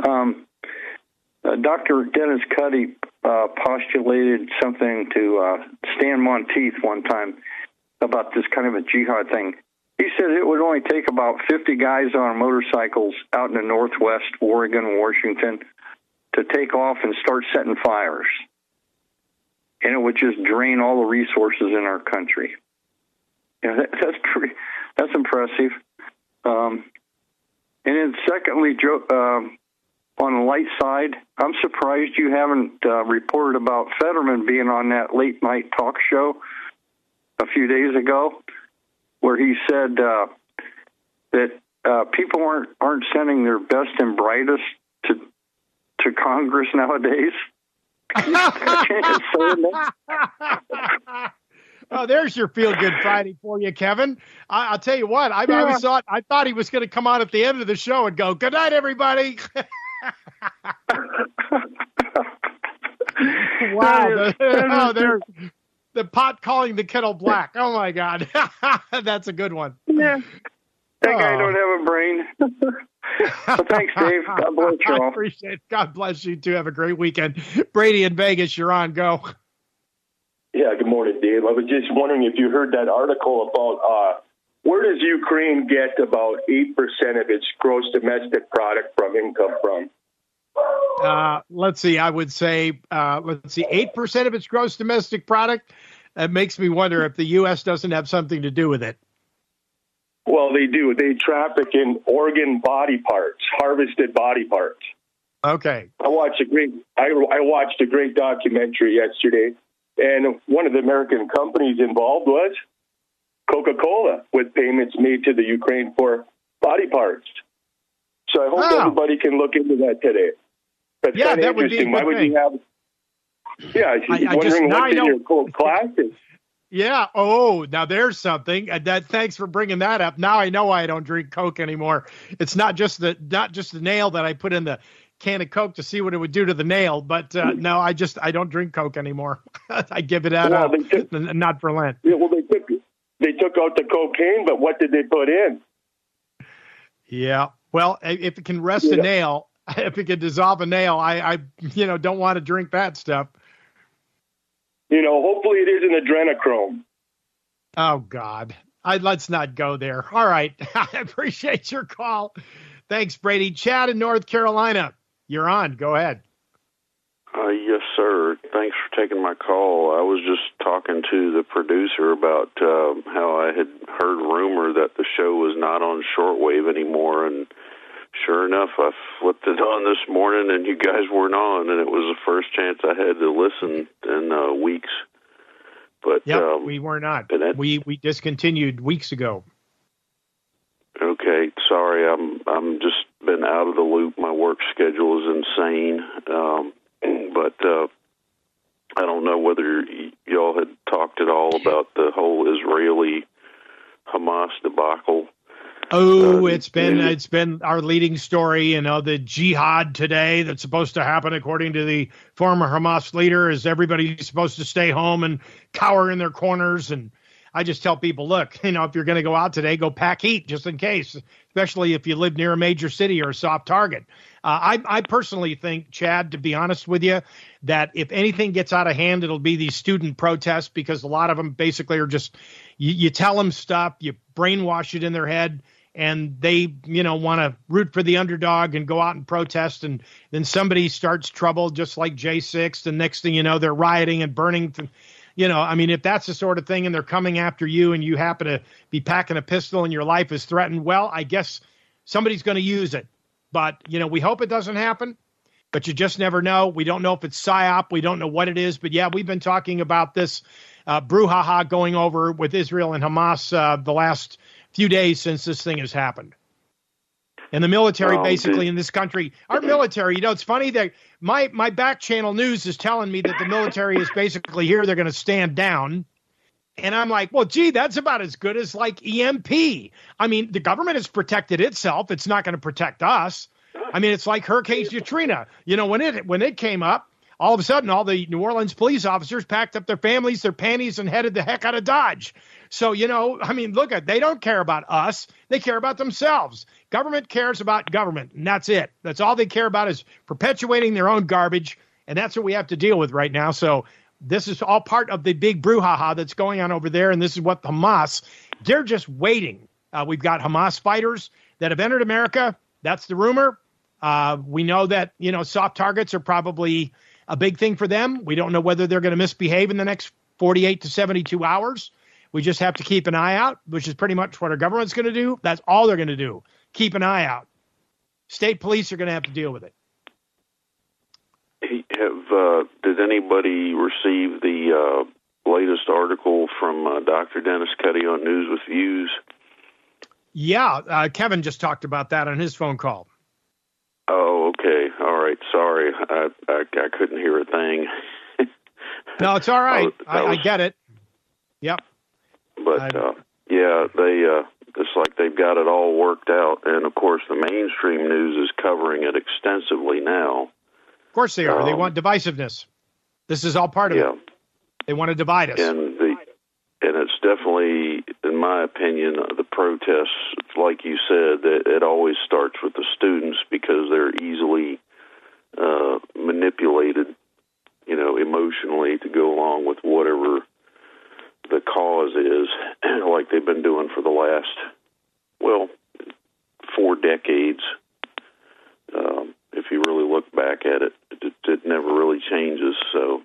Dr. Dennis Cuddy postulated something to Stan Monteith one time about this kind of a jihad thing. He said it would only take about 50 guys on motorcycles out in the Northwest, Oregon, Washington, to take off and start setting fires. And it would just drain all the resources in our country. That's impressive. And then secondly, Joe, on the light side, I'm surprised you haven't reported about Fetterman being on that late night talk show a few days ago, where he said that people aren't sending their best and brightest to Congress nowadays. Oh, there's your feel-good Friday for you, Kevin. I'll tell you what, I thought he was going to come on at the end of the show and go, "Good night, everybody." Wow. The pot calling the kettle black. Oh, my God. That's a good one. Yeah. That guy don't have a brain. Well, thanks, Dave. God bless you all. I appreciate it. God bless you, too. Have a great weekend. Brady in Vegas, you're on. Go. Yeah, good morning, Dave. I was just wondering if you heard that article about where does Ukraine get about 8% of its gross domestic product from income from? Let's see. I would say, 8% of its gross domestic product. It makes me wonder if the U.S. doesn't have something to do with it. Well, they do. They traffic in organ body parts, harvested body parts. Okay. I watched a great documentary yesterday, and one of the American companies involved was Coca-Cola, with payments made to the Ukraine for body parts. So I hope everybody can look into that today. That's kind of interesting. Why would you have? Yeah, I'm wondering what's in your cold classes. Yeah. Oh, now there's something. Thanks for bringing that up. Now I know why I don't drink Coke anymore. It's not just the nail that I put in the can of Coke to see what it would do to the nail, but no, I don't drink Coke anymore. I give it out, not for Lent. Yeah, well, they took out the cocaine, but what did they put in? Yeah. Well, if it can rest a nail, if it can dissolve a nail, I don't want to drink that stuff. Hopefully it isn't adrenochrome. Oh, God. Let's not go there. All right. I appreciate your call. Thanks, Brady. Chad in North Carolina, you're on. Go ahead. Yes, sir. Thanks for taking my call. I was just talking to the producer about how I had heard rumor that the show was not on shortwave anymore, and sure enough, I flipped it on this morning, and you guys weren't on, and it was the first chance I had to listen in weeks. But we were not. We discontinued weeks ago. Okay, sorry. I'm just been out of the loop. My work schedule is insane. But I don't know whether y'all had talked at all about the whole Israeli-Hamas debacle. Oh, it's been our leading story. The jihad today that's supposed to happen, according to the former Hamas leader, is everybody's supposed to stay home and cower in their corners. And I just tell people, look, if you're going to go out today, go pack heat just in case, especially if you live near a major city or a soft target. I personally think, Chad, to be honest with you, that if anything gets out of hand, it'll be these student protests, because a lot of them basically are just, you tell them stuff, you brainwash it in their head, and they, want to root for the underdog and go out and protest, and then somebody starts trouble just like J6, and next thing you know, they're rioting and burning. If that's the sort of thing and they're coming after you and you happen to be packing a pistol and your life is threatened, well, I guess somebody's going to use it. But, we hope it doesn't happen, but you just never know. We don't know if it's PSYOP. We don't know what it is. But, yeah, we've been talking about this brouhaha going over with Israel and Hamas the last few days since this thing has happened. And the military basically in this country, our military, it's funny that my back channel news is telling me that the military is basically here. They're going to stand down. And I'm like, well, gee, that's about as good as like EMP. I mean, the government has protected itself. It's not going to protect us. I mean, it's like Hurricane Katrina. When it came up, all of a sudden, all the New Orleans police officers packed up their families, their panties, and headed the heck out of Dodge. So, look, they don't care about us. They care about themselves. Government cares about government, and that's it. That's all they care about is perpetuating their own garbage, and that's what we have to deal with right now. So this is all part of the big brouhaha that's going on over there, and this is what Hamas, they're just waiting. We've got Hamas fighters that have entered America. That's the rumor. We know that, soft targets are probably a big thing for them. We don't know whether they're going to misbehave in the next 48 to 72 hours. We just have to keep an eye out, which is pretty much what our government's going to do. That's all they're going to do. Keep an eye out. State police are going to have to deal with it. Did anybody receive the latest article from Dr. Dennis Cuddy on News with Views? Yeah, Kevin just talked about that on his phone call. Oh, okay. All right. Sorry. I couldn't hear a thing. No, it's all right. I get it. Yep. But, it's like they've got it all worked out. And, of course, the mainstream news is covering it extensively now. Of course they are. They want divisiveness. This is all part of it. They want to divide us. And it's definitely, in my opinion, the protests, like you said, that it always starts with the students because they're easily manipulated, emotionally to go along with whatever the cause is, like they've been doing for the last, 4 decades. If you really look back at it, it never really changes. So,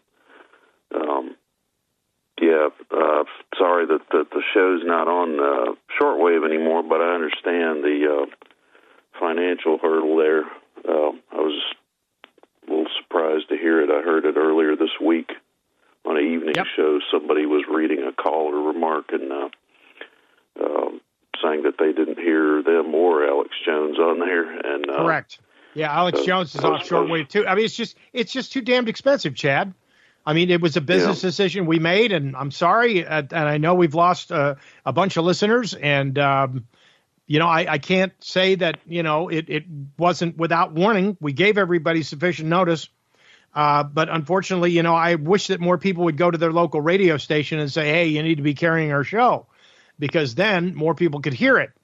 sorry that the show's not on shortwave anymore, but I understand the financial hurdle there. I was a little surprised to hear it. I heard it earlier this week on an evening show. Somebody was reading a caller remark and saying that they didn't hear them or Alex Jones on there. And correct. Yeah, Alex Jones is off shortwave too. I mean, it's just too damned expensive, Chad. I mean, it was a business decision we made, and I'm sorry, and I know we've lost a bunch of listeners, and I can't say that it wasn't without warning. We gave everybody sufficient notice, but unfortunately, I wish that more people would go to their local radio station and say, "Hey, you need to be carrying our show," because then more people could hear it.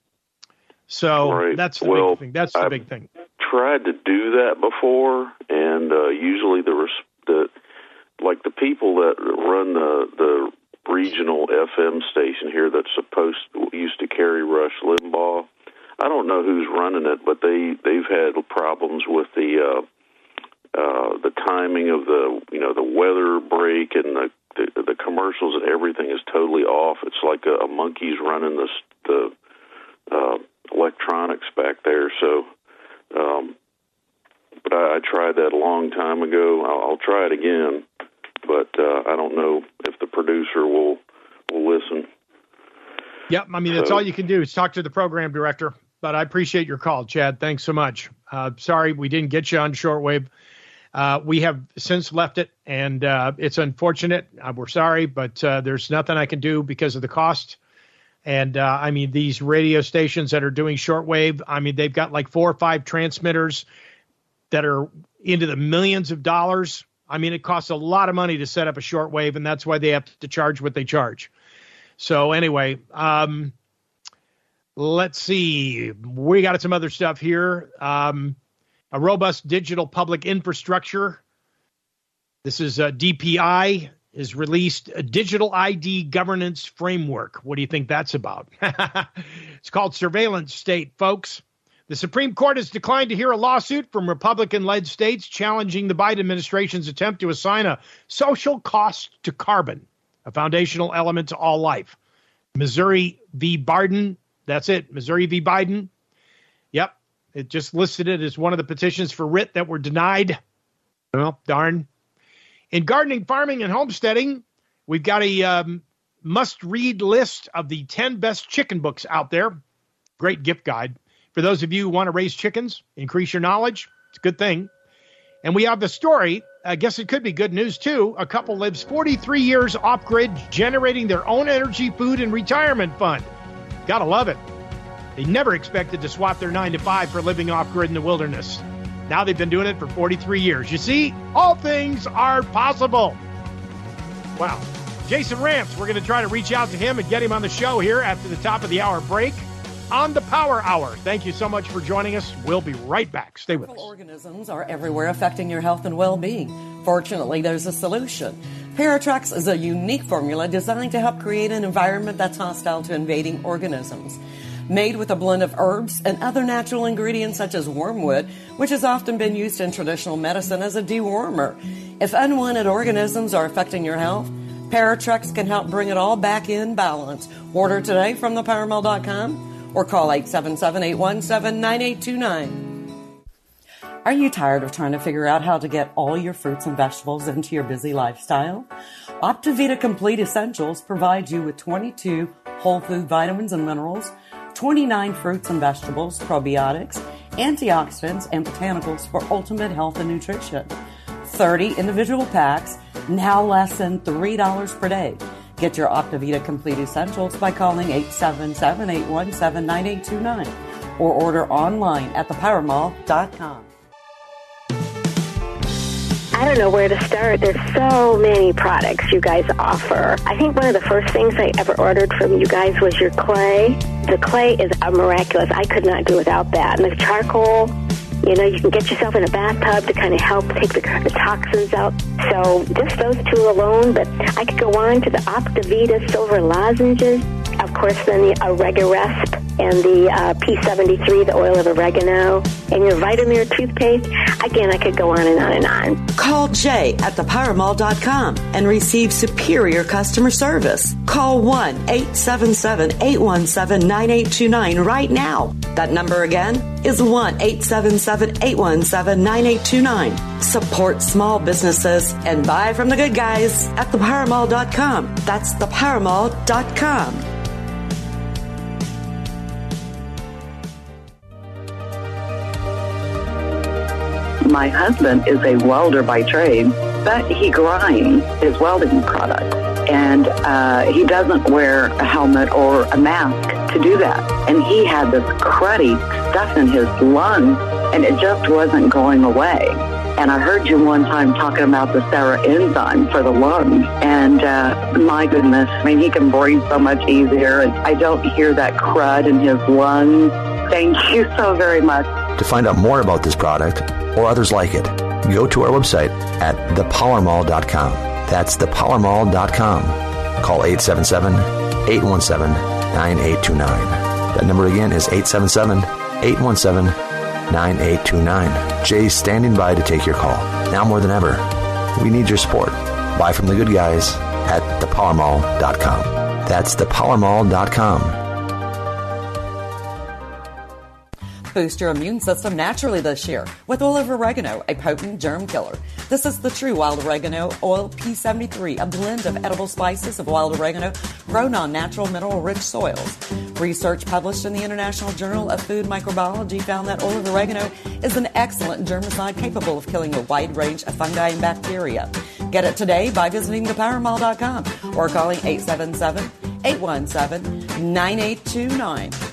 So that's the big thing. That's the big thing. Tried to do that before, and usually the people that run the regional FM station here that's used to carry Rush Limbaugh, I don't know who's running it, but they've had problems with the timing of the weather break and the commercials, and everything is totally off. It's like a monkey's running the electronics back there. So, but I tried that a long time ago. I'll try it again, but I don't know if the producer will listen. Yep, I mean, that's all you can do is talk to the program director. But I appreciate your call, Chad. Thanks so much. Sorry we didn't get you on shortwave. We have since left it, and it's unfortunate. We're sorry, but there's nothing I can do because of the cost. And, I mean, these radio stations that are doing shortwave, I mean, they've got like 4 or 5 transmitters that are into the millions of dollars. I mean, it costs a lot of money to set up a shortwave, and that's why they have to charge what they charge. So anyway, let's see. We got some other stuff here. A robust digital public infrastructure. This is DPI. has released a digital ID governance framework. What do you think that's about? It's called Surveillance State, folks. The Supreme Court has declined to hear a lawsuit from Republican-led states challenging the Biden administration's attempt to assign a social cost to carbon, a foundational element to all life. Missouri v. Biden, that's it, Missouri v. Biden. Yep, it just listed it as one of the petitions for writ that were denied. Well, darn. In gardening, farming, and homesteading, we've got a must-read list of the 10 best chicken books out there. Great gift guide. For those of you who want to raise chickens, increase your knowledge, it's a good thing. And we have the story. I guess it could be good news, too. A couple lives 43 years off-grid, generating their own energy, food, and retirement fund. Gotta love it. They never expected to swap their 9-to-5 for living off-grid in the wilderness. Now they've been doing it for 43 years. You see, all things are possible. Wow. Jason Ramps, we're going to try to reach out to him and get him on the show here after the top of the hour break on the Power Hour. Thank you so much for joining us. We'll be right back. Stay with us. Organisms are everywhere affecting your health and well-being. Fortunately, there's a solution. Paratrex is a unique formula designed to help create an environment that's hostile to invading organisms. Made with a blend of herbs and other natural ingredients such as wormwood, which has often been used in traditional medicine as a dewormer. If unwanted organisms are affecting your health, Paratrex can help bring it all back in balance. Order today from thepowermill.com or call 877-817-9829. Are you tired of trying to figure out how to get all your fruits and vegetables into your busy lifestyle? Optivita Complete Essentials provides you with 22 whole food vitamins and minerals, 29 fruits and vegetables, probiotics, antioxidants, and botanicals for ultimate health and nutrition. 30 individual packs, now less than $3 per day. Get your Optivita Complete Essentials by calling 877-817-9829 or order online at thepowermall.com. I don't know where to start. There's so many products you guys offer. I think one of the first things I ever ordered from you guys was your clay. The clay is miraculous. I could not do without that. And the charcoal, you know, you can get yourself in a bathtub to kind of help take the toxins out. So just those two alone, but I could go on to the Optivita Silver Lozenges. Of course, then the Oregaresp and the P73, the oil of oregano, and your Vitamir toothpaste. Again, I could go on and on and on. Call Jay at thepowermall.com and receive superior customer service. Call 1-877-817-9829 right now. That number again is 1-877-817-9829. Support small businesses and buy from the good guys at thepowermall.com. That's thepowermall.com. My husband is a welder by trade, but he grinds his welding products. And he doesn't wear a helmet or a mask to do that. And he had this cruddy stuff in his lungs, and it just wasn't going away. And I heard you one time talking about the Sarah enzyme for the lungs. And my goodness, I mean, he can breathe so much easier. And I don't hear that crud in his lungs. Thank you so very much. To find out more about this product or others like it, go to our website at thepowermall.com. That's thepowermall.com. Call 877-817-9829. That number again is 877-817-9829. Jay's standing by to take your call. Now more than ever, we need your support. Buy from the good guys at thepowermall.com. That's thepowermall.com. Boost your immune system naturally this year with oil of oregano, a potent germ killer. This is the true wild oregano oil P73, a blend of edible spices of wild oregano grown on natural mineral-rich soils. Research published in the International Journal of Food Microbiology found that oil of oregano is an excellent germicide capable of killing a wide range of fungi and bacteria. Get it today by visiting thepowermall.com or calling 877-817-9829.